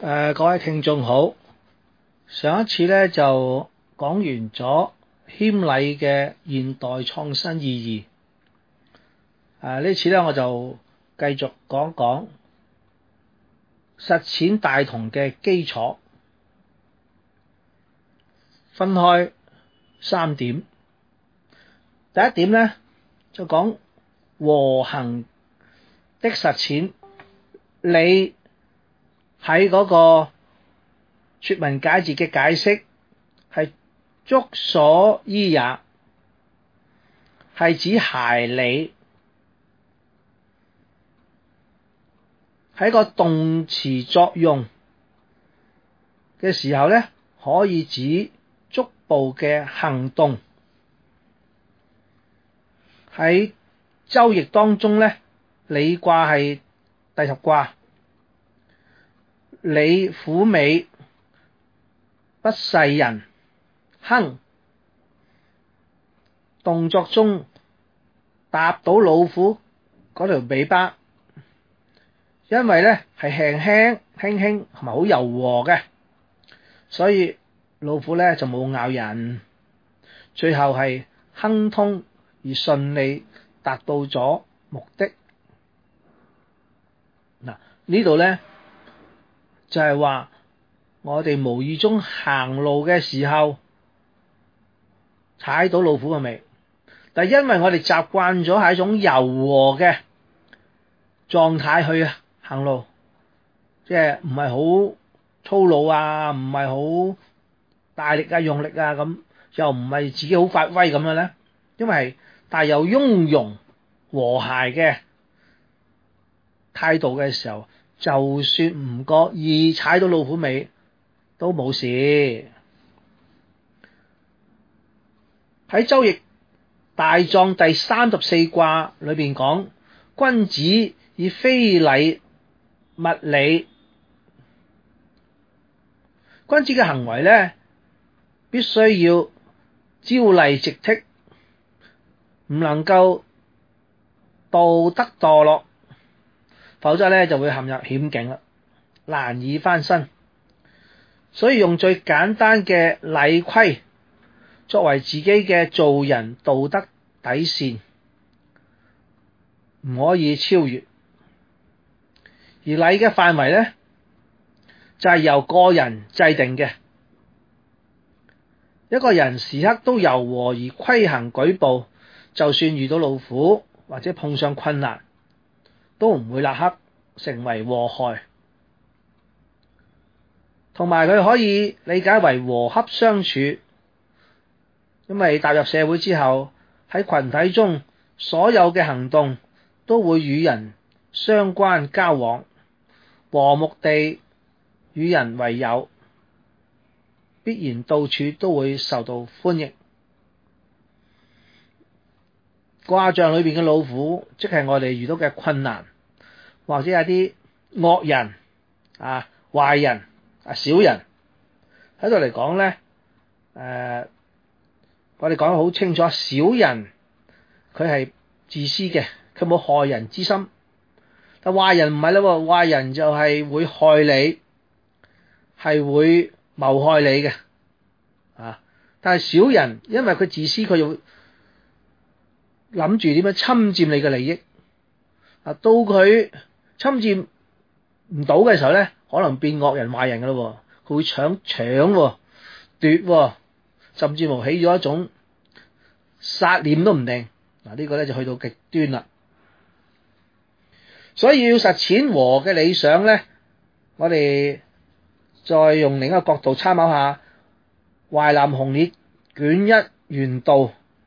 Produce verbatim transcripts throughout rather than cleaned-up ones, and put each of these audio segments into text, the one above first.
誒，各位聽眾好。上一次咧就講完咗謙禮嘅現代創新意義。誒，呢次咧我就繼續講講實踐大同嘅基礎，分開三點。第一點咧就講和行的實踐，你喺嗰個說文解字嘅解釋係足所依也，係指諧理，喺個動詞作用嘅時候咧，可以指足部嘅行動。喺周易當中咧，履卦係第十卦，履虎尾，不噬人，亨。動作中踏到老虎嗰條尾巴，因為咧係輕輕輕輕同埋好柔和嘅，所以老虎咧就冇咬人，最後係亨通而順利達到咗目的。嗱，呢度咧就係話我哋無意中行路嘅時候踩到老虎嘅尾，但係因為我哋習慣咗係一種柔和嘅狀態去行路，即係唔係好粗魯啊，唔係好大力啊用力啊咁，又唔係自己好發威咁樣咧，因為帶有雍容和諧嘅態度嘅時候，就算唔覺意踩到老虎尾都冇事。喺周易大壯第三十四卦裏邊講，君子以非禮勿理。君子嘅行為咧，必須要朝厲夕惕，唔能夠道德墮落，否則咧就會陷入險境啦，難以翻身。所以用最簡單嘅禮規作為自己嘅做人道德底線，唔可以超越。而禮嘅範圍咧，就係由個人制定嘅。一個人時刻都柔和而規行矩步，就算遇到老虎或者碰上困難，都唔會立刻成為禍害。同埋佢可以理解為和洽相處，因為踏入社會之後，喺群體中所有嘅行動都會與人相關交往，和睦地與人為友，必然到處都會受到歡迎。卦象裏邊嘅老虎，即係我哋遇到嘅困難，或者係啲惡人啊、壞人啊、小人喺度嚟講咧，誒、呃，我哋講得好清楚，小人佢係自私嘅，佢冇害人之心。但壞人唔係啦，壞人就係會害你，係會謀害你嘅啊。但係小人因為佢自私，佢要諗住點樣侵佔你嘅利益啊。到佢侵佔唔到嘅時候咧，可能變惡人壞人噶咯，佢會搶搶奪，甚至乎起咗一種殺念都唔定。嗱，呢個咧就去到極端啦。所以要實踐和嘅理想咧，我哋再用另一個角度參考下《淮南雄烈》卷一原道，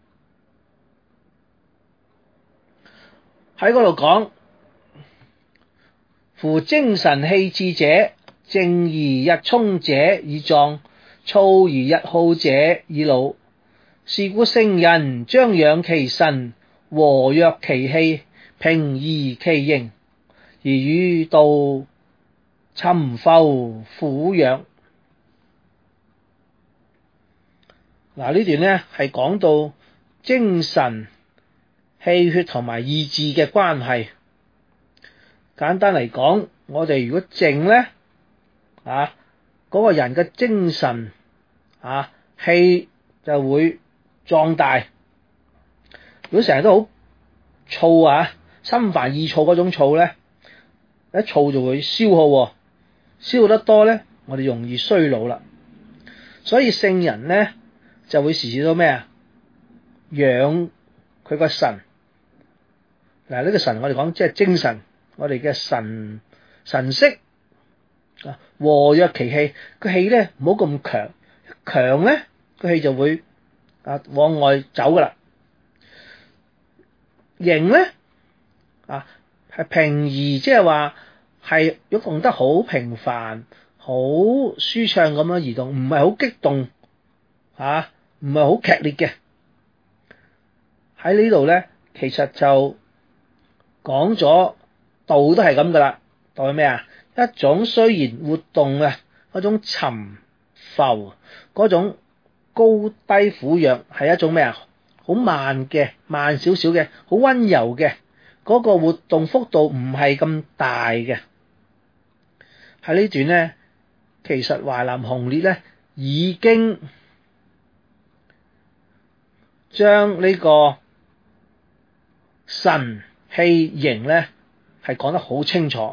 喺嗰度講，夫精神氣志者，靜而日衝者以壯，躁而日耗者以老。是故聖人將養其神，和躍其氣，平移其形，而與道沉浮俯仰。嗱，呢段咧係講到精神、氣血同埋意志嘅關係。簡單嚟講，我哋如果靜咧， 啊，嗰個人嘅精神啊氣就會壯大。如果成日都好躁啊，心煩意躁嗰種躁咧，一躁就會消耗，消耗得多咧，我哋容易衰老啦。所以聖人咧就會時時都咩啊？養佢個神。嗱，呢個神我哋講即係精神，我哋嘅神神色啊，和約其氣，個氣咧唔好咁強，強咧個氣就會啊往外走噶啦。形咧啊係平宜，即係話係喐動得好平凡、好舒暢咁樣移動，唔係好激動啊，唔係好劇烈嘅。喺呢度咧，其實就講咗道都係咁噶啦，道係咩啊？一種雖然活動啊，嗰種沉浮，嗰種高低俯躍，係一種咩啊？好慢嘅，慢少少嘅，好溫柔嘅，嗰個活動幅度唔係咁大嘅。喺呢段咧，其實華南紅烈咧已經將呢個神氣形咧係講得好清楚。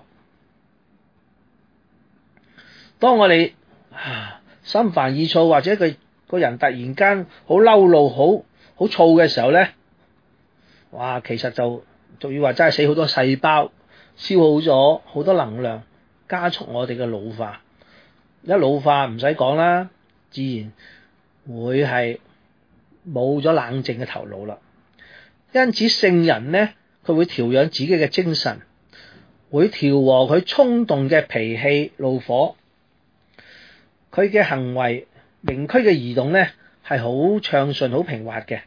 當我哋啊心煩意躁，或者佢個人突然間好嬲怒、好好躁嘅時候咧，哇！其實就俗語話真係死好多細胞，消耗咗好多能量，加速我哋嘅老化。一老化唔使講啦，自然會係冇咗冷靜嘅頭腦啦。因此聖人咧，佢會調養自己嘅精神，會調和佢衝動嘅脾氣怒火。佢嘅行為明區嘅移動咧係好暢順、好平滑嘅，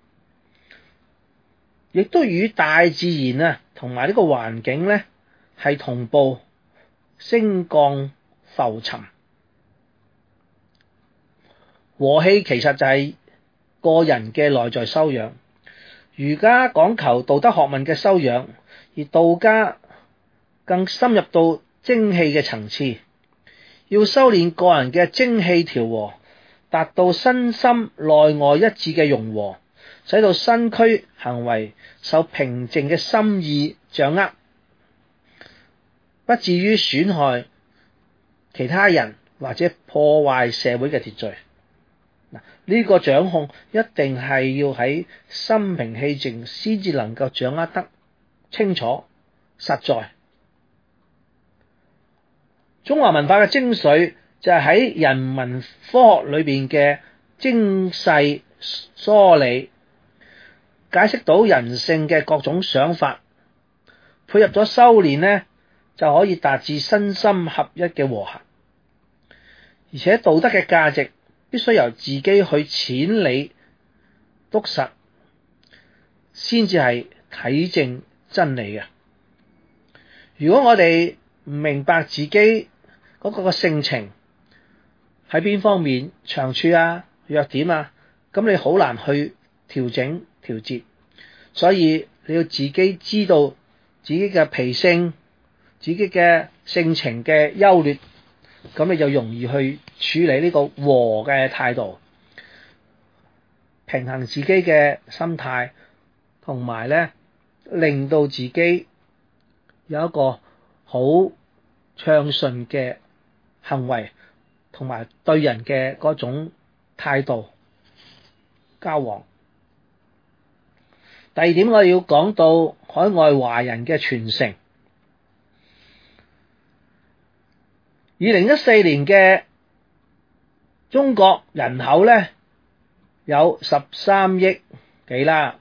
亦都與大自然啊同埋呢個環境咧係同步升降浮沉。和氣其實就係個人嘅內在修養。儒家講求道德學問嘅修養，而道家更深入到精氣嘅層次，要修煉個人嘅精氣調和，達到身心內外一致嘅融和，使到身軀行為受平靜嘅心意掌握，不至於損害其他人或者破壞社會嘅秩序。嗱，呢個掌控一定係要喺心平氣靜先至能夠掌握得清楚實在。中華文化嘅精髓就係喺人文科學裏邊嘅精細梳理，解釋到人性嘅各種想法，配合咗修煉呢，就可以達至身心合一嘅和諧。而且道德嘅價值必須由自己去淺理篤實，先至係體證真理嘅。如果我哋唔明白自己嗰個嘅性情喺邊方面長處啊、弱點啊，咁你好難去調整調節。所以你要自己知道自己嘅脾性、自己嘅性情嘅優劣，咁你就容易去處理呢個和嘅態度，平衡自己嘅心態，同埋咧令到自己有一個好暢順嘅行為，同埋對人嘅嗰種態度交往。第二點，我要講到海外華人嘅傳承。二零一四年嘅中國人口咧有十三億幾啦，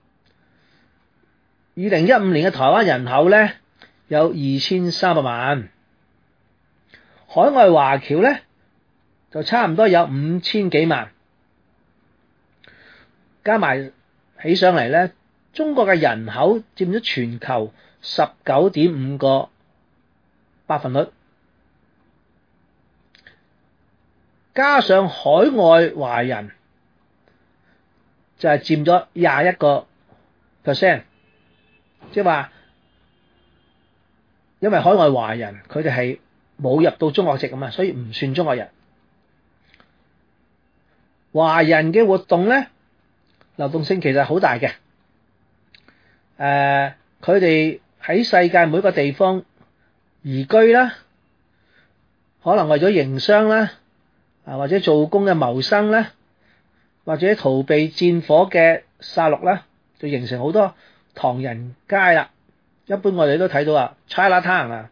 二零一五年嘅台灣人口咧有二千三百萬，海外華僑咧就差唔多有五千幾萬，加埋起上嚟咧，中國嘅人口佔咗全球十九點五個百分率。加上海外華人就係佔咗廿一個 percent， 即係話因為海外華人佢哋係冇入到中國籍咁啊，所以唔算中國人。華人嘅活動咧，流動性其實好大嘅。誒、呃，佢哋喺世界每個地方移居啦，可能為咗營商啦，啊或者做工嘅謀生啦，或者逃避戰火嘅殺戮啦，就形成好多唐人街啦。一般我哋都睇到啊 China Town 啊，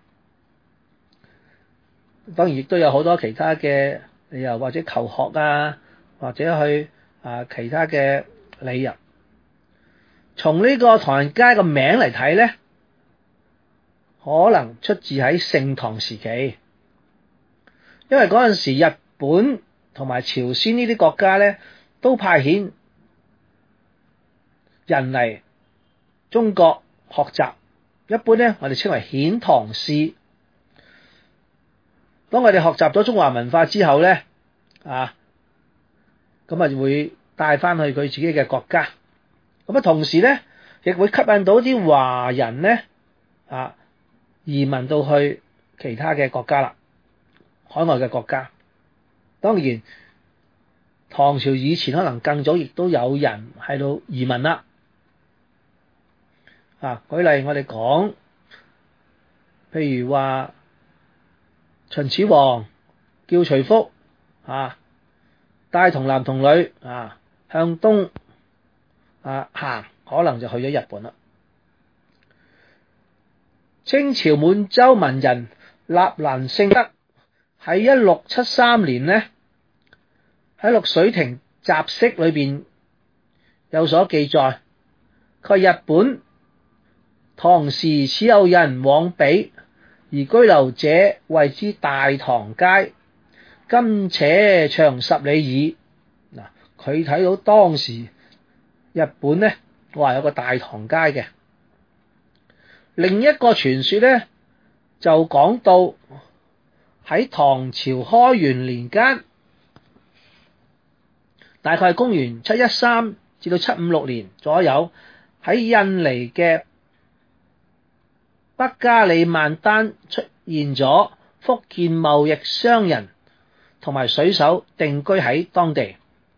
當然亦都有好多其他嘅理由，或者求學啊，或者去啊其他嘅理由。從呢個唐人街嘅名嚟睇咧，可能出自喺盛唐時期，因為嗰陣時日本同埋朝鮮呢啲國家咧都派遣人嚟中國學習，一般咧我哋稱為遣唐使。當我哋學習咗中華文化之後咧，啊，咁啊會帶翻去佢自己嘅國家。咁啊，同時咧亦會吸引到啲華人咧啊移民到去其他嘅國家啦，海外嘅國家。當然，唐朝以前可能更早，亦都有人喺度移民啦。啊，舉例我哋講，譬如話秦始皇叫徐福啊，帶同男同女啊向東啊行，可能就去咗日本啦。清朝滿洲文人納蘭性德喺一六七三年呢，喺綠水亭集釋裏邊有所記載，佢話日本唐時始有人往彼，而居留者謂之大唐街，今且長十里矣。嗱，佢睇到當時日本呢，話有個大唐街嘅。另一個傳說呢，就講到喺唐朝開元年間，大概係公元七一三至到七五六年左右，喺印尼嘅北加里曼丹出現咗福建貿易商人同埋水手定居喺當地。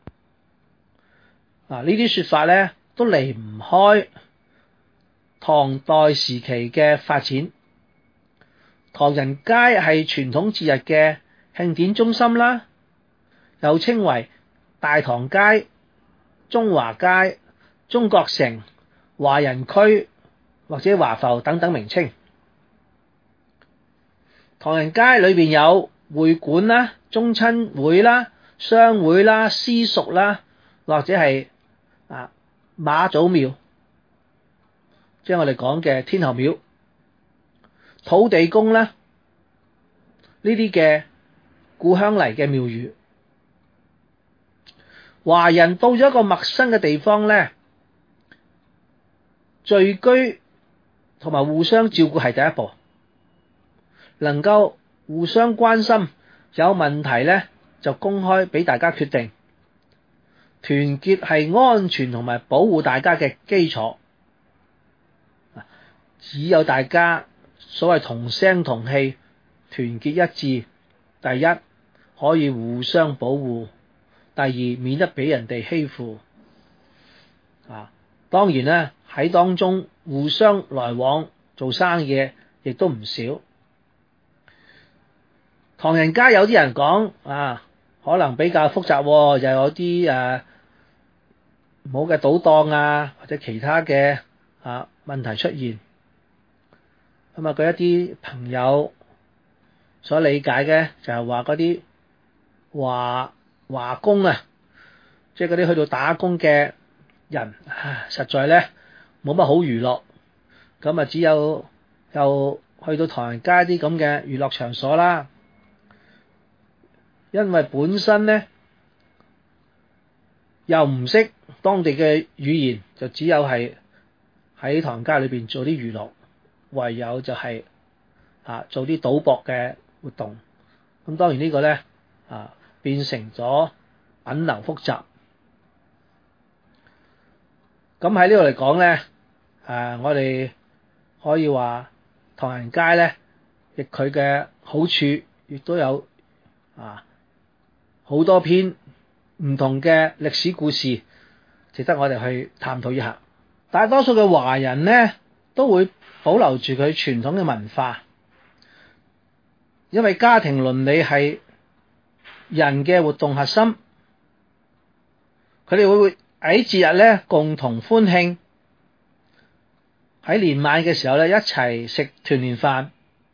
嗱，呢啲說法咧都離唔開唐代時期嘅發展。唐人街係傳統節日嘅慶典中心啦，又稱為大唐街、中華街、中國城、華人區或者華埠等等名稱。唐人街裏邊有會館啦、宗親會啦、商會啦、私塾啦，或者係啊媽祖廟，即係我哋講嘅天后廟、土地公啦，呢啲嘅故鄉嚟嘅廟宇。華人到咗一個陌生嘅地方咧，聚居同埋互相照顧係第一步，能夠互相關心，有問題咧就公開俾大家決定。團結係安全同埋保護大家嘅基礎，只有大家所謂同聲同氣、團結一致，第一可以互相保護，第二免得俾人哋欺負。啊，當然咧喺當中互相來往做生意亦都唔少。唐人街有啲人講啊，可能比較複雜，又有啲誒唔好嘅賭檔啊，或者其他嘅啊問題出現。咁啊，佢一啲朋友所理解嘅就係話嗰啲華華工啊，即係嗰啲去到打工嘅人，啊、實在咧冇乜好娛樂，咁啊只有又去到唐人街啲咁嘅娛樂場所啦。因為本身咧又唔識當地嘅語言，就只有係喺唐人街裏邊做啲娛樂，唯有就係啊做啲賭博嘅活動。咁當然呢個咧啊變成咗品流複雜。咁喺呢度嚟講咧，誒我哋可以話唐人街咧亦佢嘅好處亦都有啊好多篇唔同嘅歷史故事，值得我哋去探討一下。大多數嘅華人呢，都會保留住佢傳統嘅文化，因為家庭倫理係人嘅活動核心。佢哋會喺節日咧共同歡慶，喺年晚嘅時候咧一齊食團年飯。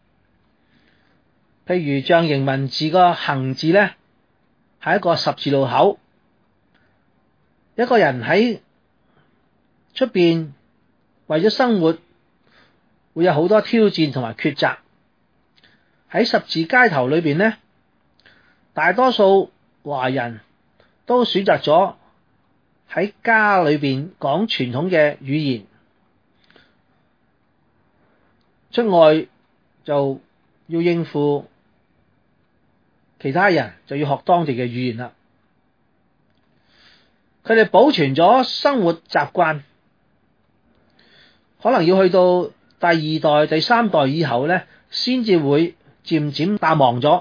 譬如象形文字個行字咧係一個十字路口，一個人喺出邊為咗生活會有好多挑戰同埋抉擇。喺十字街頭裏邊咧，大多數華人都選擇咗喺家裏邊講傳統嘅語言，出外就要應付其他人，就要學當地嘅語言啦。佢哋保存咗生活習慣，可能要去到第二代、第三代以後咧，先至會漸漸淡忘咗。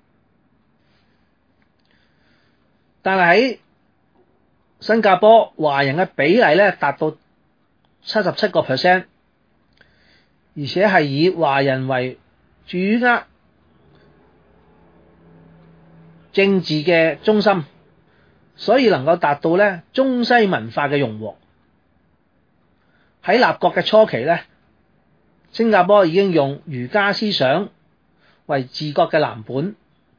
但係喺新加坡華人嘅比例咧達到七十七個 percent， 而且係以華人為主握政治嘅中心，所以能夠達到咧中西文化嘅融合。喺立國嘅初期咧，新加坡已經用儒家思想為治國嘅藍本。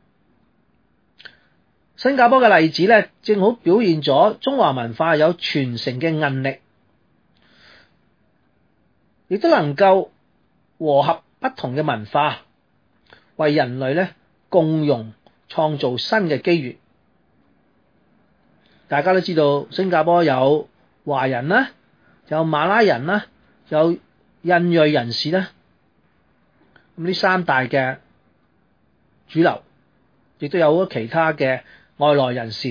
新加坡嘅例子咧，正好表現咗中華文化有傳承嘅韌力，亦都能夠和合不同嘅文化，為人類咧共融創造新嘅機遇。大家都知道新加坡有華人啦，有馬拉人啦，有印裔人士啦，咁呢三大嘅主流，亦都有好多其他嘅外來人士。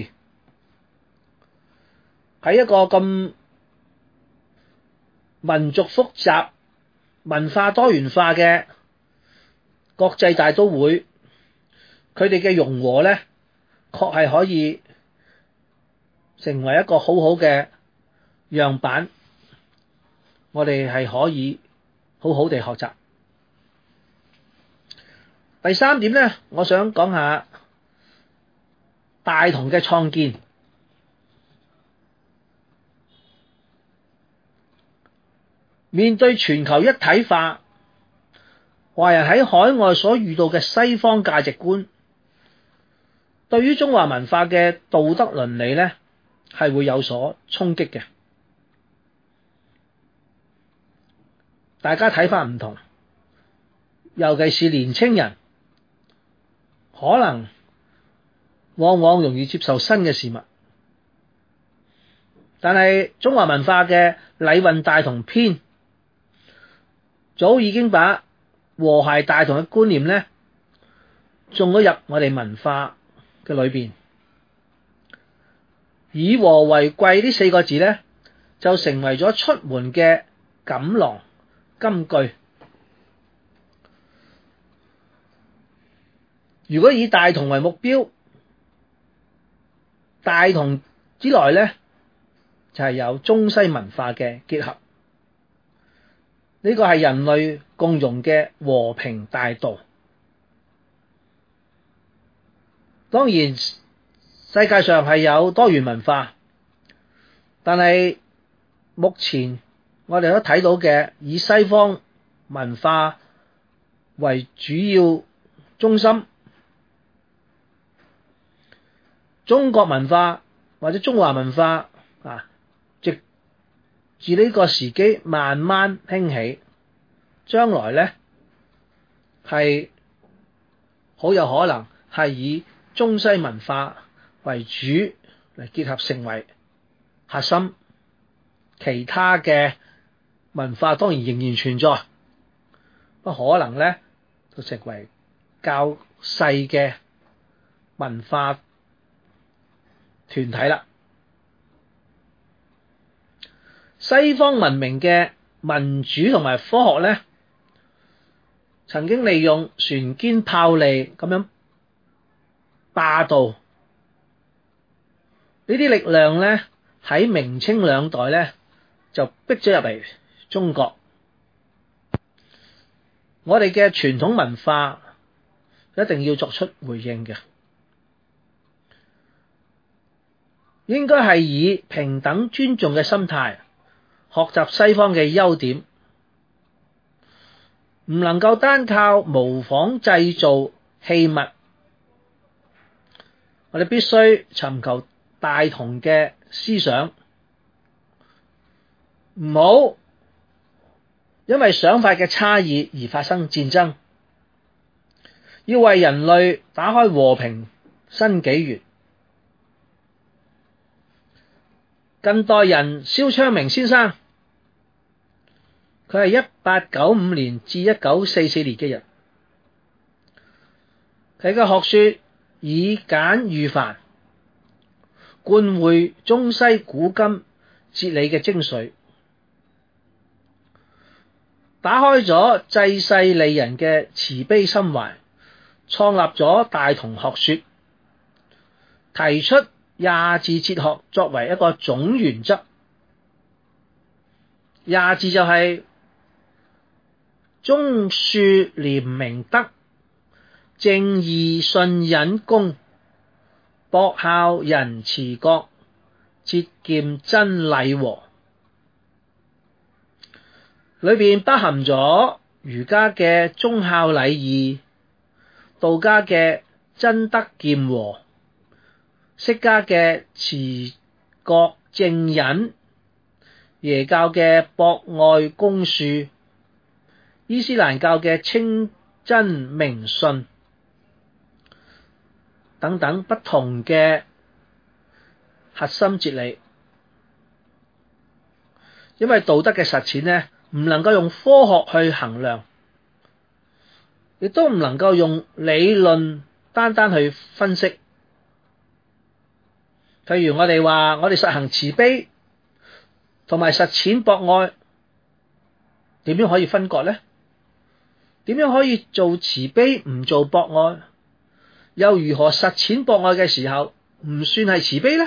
喺一個咁民族複雜、文化多元化嘅國際大都會，佢哋嘅融和咧，確係可以成為一個好好嘅樣板，我哋係可以好好地學習。第三點咧，我想講下大同嘅創建。面對全球一體化，華人喺海外所遇到嘅西方價值觀，對於中華文化嘅道德倫理咧，係會有所衝擊嘅。大家睇法唔同，尤其是年青人，可能往往容易接受新嘅事物。但係中華文化嘅禮運大同篇，早已經把和諧大同嘅觀念咧，種咗入我哋文化嘅裏邊。以和為貴呢四個字咧，就成為咗出門嘅錦囊金句。如果以大同為目標，大同之內咧就係有中西文化嘅結合，呢個係人類共融嘅和平大道。當然世界上係有多元文化，但係目前我哋都睇到嘅以西方文化為主要中心，中國文化或者中華文化啊，直至呢個時機慢慢興起，將來咧係好有可能係以中西文化為主嚟結合成為核心，其他嘅文化當然仍然存在，不可能咧就成為較細嘅文化團體啦。西方文明嘅民主同埋科學咧， 曾經利用船堅炮利咁樣霸道，呢啲力量咧喺明清兩代咧就逼咗入嚟中國。我哋嘅傳統文化一定要作出回應嘅，應該係以平等尊重嘅心態學習西方嘅優點，唔能夠單靠模仿製造器物，我哋必須尋求大同嘅思想，唔好因為想法嘅差異而發生戰爭，要為人類打開和平新紀元。近代人蕭昌明先生，佢係一八九五年至一九四四年嘅人，佢嘅學說以簡喻繁，貫匯中西古今哲理嘅精髓，打開咗濟世利人嘅慈悲心懷，創立咗大同學說，提出廿字哲學作為一個總原則。廿字就係忠恕廉明德，正義信忍恭，博孝仁慈國，節儉真禮和。裏邊包含咗儒家嘅忠孝禮義，道家嘅真德儉和，釋迦嘅持國正忍，耶教嘅博愛恭恕，伊斯蘭教嘅清真明信等等不同嘅核心哲理。因為道德嘅實踐呢，唔能夠用科學去衡量，亦都唔能夠用理論單單去分析。譬如我哋話，我哋實行慈悲同埋實踐博愛，點樣可以分割呢？點樣可以做慈悲唔做博愛？又如何實踐博愛嘅時候唔算係慈悲呢？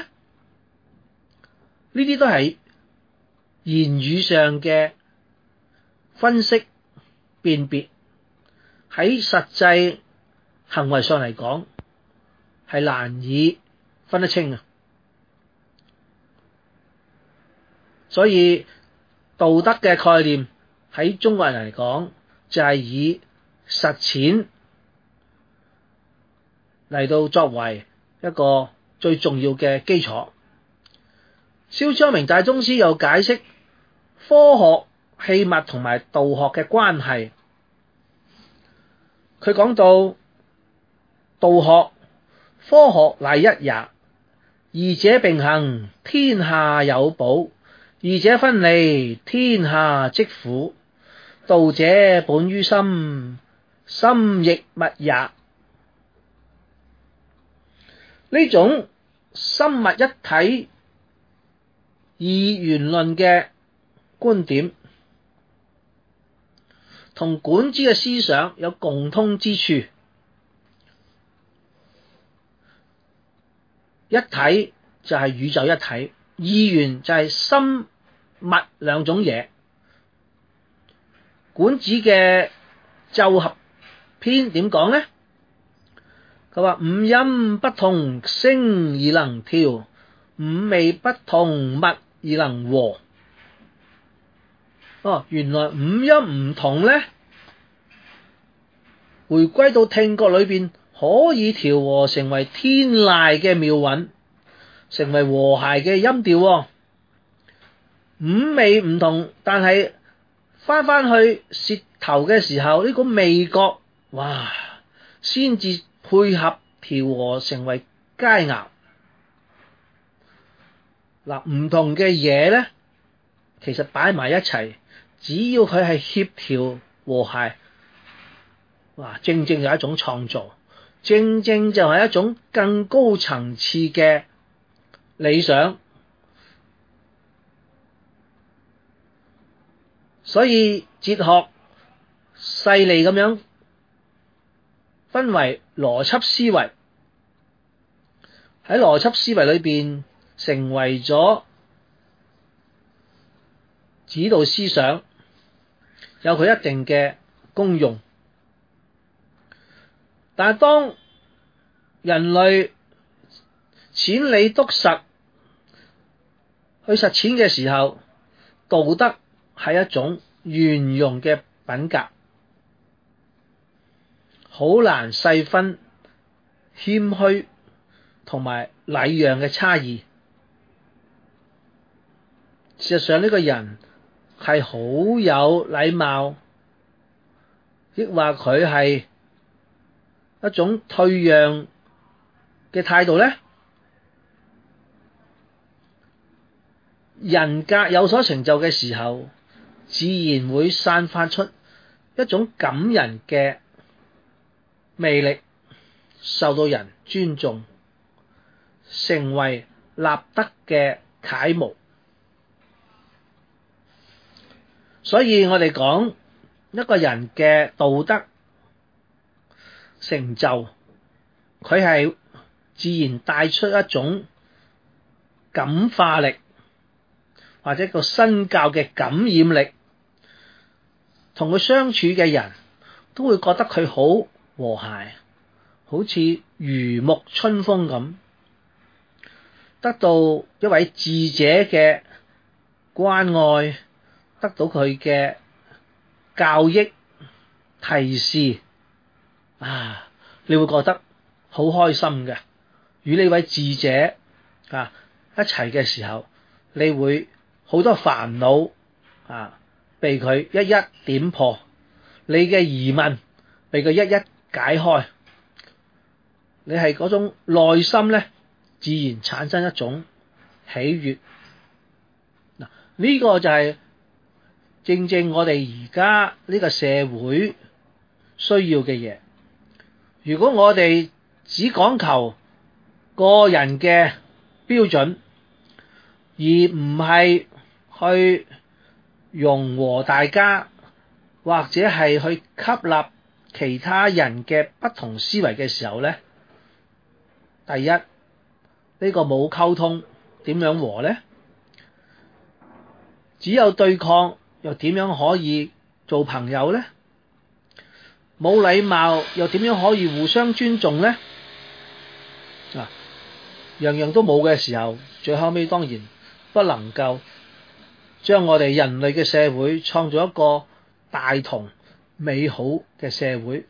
呢啲都係言語上嘅分析辨別，喺實際行為上嚟講係難以分得清啊！所以道德嘅概念喺中國人嚟講，就係以實踐嚟到作為一個最重要嘅基礎。蕭昌明大宗師又解釋科學器物同埋道學嘅關係。佢講到道學科學乃一也，二者並行，天下有寶；二者分離，天下即苦。道者本於心，心亦物也。呢種心物一體二元論嘅觀點，同管子嘅思想有共通之處。一體就係宇宙一體，二元就係心物兩種嘢。管子嘅奏合篇點講呢？佢話五音不同聲而能調，五味不同物而能和。哦，原來五音唔同呢，回歸到聽覺裏邊可以調和成為天籟嘅妙韻，成為和諧嘅音調。五味唔同，但係翻翻去舌頭嘅時候，呢個味覺，哇，先至配合調和成為佳肴。嗱，唔同嘅嘢咧，其實擺埋一齊，只要佢係協調和諧，哇，正正有一種創造，正正就係一種更高層次嘅理想。所以哲學細膩咁樣分為邏輯思維，喺邏輯思維裏邊成為咗指導思想，有佢一定嘅功用。但係當人類淺理篤實去實踐嘅時候，道德係一種圓融嘅品格，好難細分謙虛同埋禮讓嘅差異。事實上，呢個人係好有禮貌，抑或佢係一種退讓嘅態度呢？人格有所成就嘅時候，自然會散發出一種感人嘅魅力，受到人尊重，成為立德嘅楷模。所以我哋講一個人嘅道德成就，佢係自然帶出一種感化力，或者個身教嘅感染力，同佢相處嘅人都會覺得佢好和諧，好似如沐春風咁，得到一位智者嘅關愛，得到佢嘅教益提示啊，你會覺得好開心嘅。與呢位智者啊一齊嘅時候，你會好多煩惱啊被佢一一點破，你嘅疑問被佢一一解開，你係嗰種內心咧自然產生一種喜悅。嗱，呢個就係正正我哋而家呢個社會需要嘅嘢。如果我哋只講求個人嘅標準，而唔係去融和大家，或者係去吸納其他人嘅不同思維嘅時候咧，第一，呢個冇溝通，點樣和咧？只有對抗，又點樣可以做朋友咧？冇禮貌，又點樣可以互相尊重咧？啊，樣樣都冇嘅時候，最後尾當然不能夠將我哋人類嘅社會創造一個大同美好嘅社會。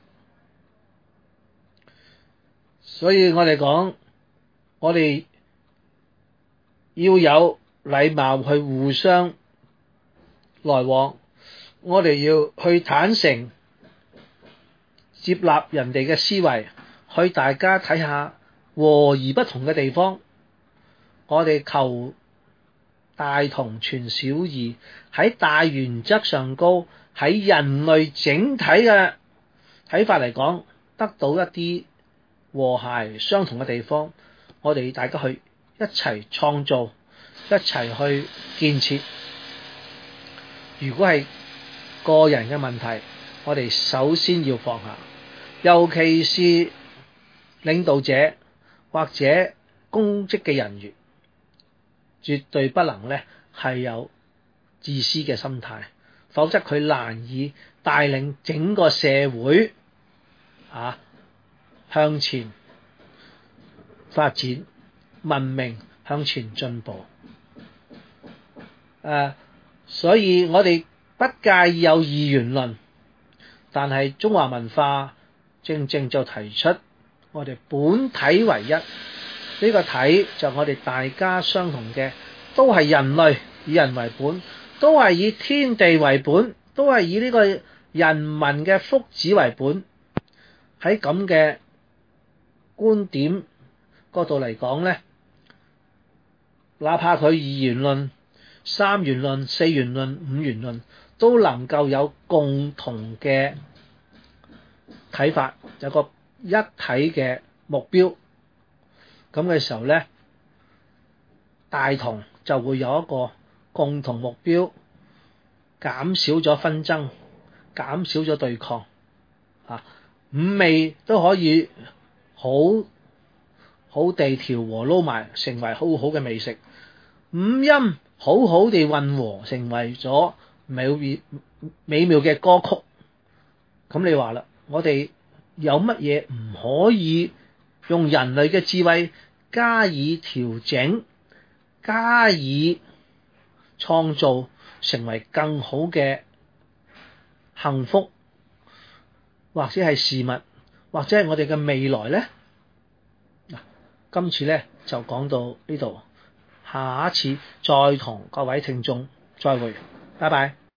所以我哋講，我哋要有禮貌去互相來往，我哋要去坦誠接納人哋嘅思維，去大家睇下和而不同嘅地方，我哋求大同存小異，喺大原則上高，喺人類整體嘅睇法嚟講，得到一啲和諧相同嘅地方，我哋大家去一齊創造，一齊去建設。如果係個人嘅問題，我哋首先要放下，尤其是領導者或者公職嘅人員，絕對不能咧係有自私嘅心態，否則佢難以帶領整個社會啊向前發展，文明向前進步。誒、啊，所以我哋不介意有二元論，但係中華文化正正就提出我哋本體為一，呢、這個體就我哋大家相同嘅，都係人類，以人為本，都係以天地為本，都係以呢個人民嘅福祉為本。喺咁嘅觀點角度嚟講咧，哪怕佢二元論、三元論、四元論、五元論，都能夠有共同嘅睇法，有個一體嘅目標。咁嘅時候咧，大同就會有一個共同目標，減少咗紛爭，減少咗對抗啊！ 五味都可以好好地調和撈埋，成為好好嘅美食。五音好好地混和，成為咗美妙美妙嘅歌曲。咁你話啦，我哋有乜嘢唔可以用人類嘅智慧加以調整，加以創造，成為更好嘅幸福，或者係事物，或者係我哋嘅未來呢？嗱，今次呢就講到呢度，下一次再同各位聽眾再會，拜拜。